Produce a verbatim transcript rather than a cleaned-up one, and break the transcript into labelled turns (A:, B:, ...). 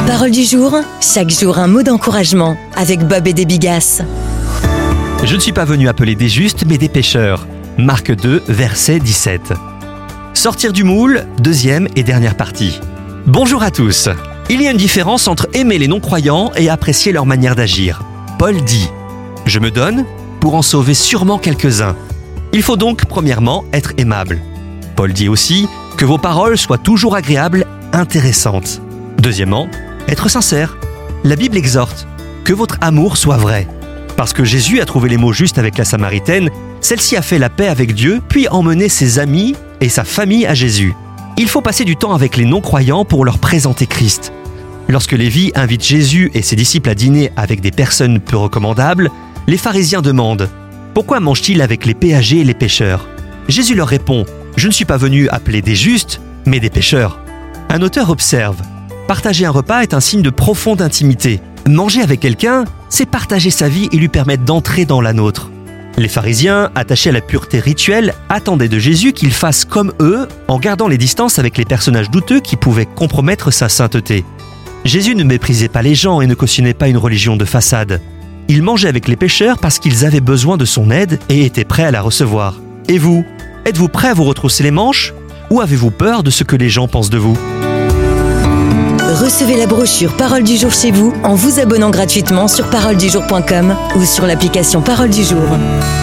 A: Parole du jour, chaque jour un mot d'encouragement avec Bob et des Bigas.
B: Je ne suis pas venu appeler des justes, mais des pécheurs. Marc deux, verset dix-sept. Sortir du moule, deuxième et dernière partie. Bonjour à tous. Il y a une différence entre aimer les non-croyants et apprécier leur manière d'agir. Paul dit « Je me donne pour en sauver sûrement quelques-uns ». Il faut donc, premièrement, être aimable. Paul dit aussi que vos paroles soient toujours agréables, intéressantes. Deuxièmement, être sincère. La Bible exhorte que votre amour soit vrai. Parce que Jésus a trouvé les mots justes avec la Samaritaine, celle-ci a fait la paix avec Dieu, puis emmené ses amis et sa famille à Jésus. Il faut passer du temps avec les non-croyants pour leur présenter Christ. Lorsque Lévi invite Jésus et ses disciples à dîner avec des personnes peu recommandables, les pharisiens demandent « Pourquoi mange-t-il avec les péagers et les pécheurs ?» Jésus leur répond « Je ne suis pas venu appeler des justes, mais des pécheurs. » Un auteur observe « Partager un repas est un signe de profonde intimité. Manger avec quelqu'un, c'est partager sa vie et lui permettre d'entrer dans la nôtre. » Les pharisiens, attachés à la pureté rituelle, attendaient de Jésus qu'il fasse comme eux, en gardant les distances avec les personnages douteux qui pouvaient compromettre sa sainteté. Jésus ne méprisait pas les gens et ne cautionnait pas une religion de façade. Il mangeait avec les pécheurs parce qu'ils avaient besoin de son aide et étaient prêts à la recevoir. Et vous, êtes-vous prêts à vous retrousser les manches? Ou avez-vous peur de ce que les gens pensent de vous?
A: Recevez la brochure Parole du jour chez vous en vous abonnant gratuitement sur parole du jour point com ou sur l'application Parole du jour.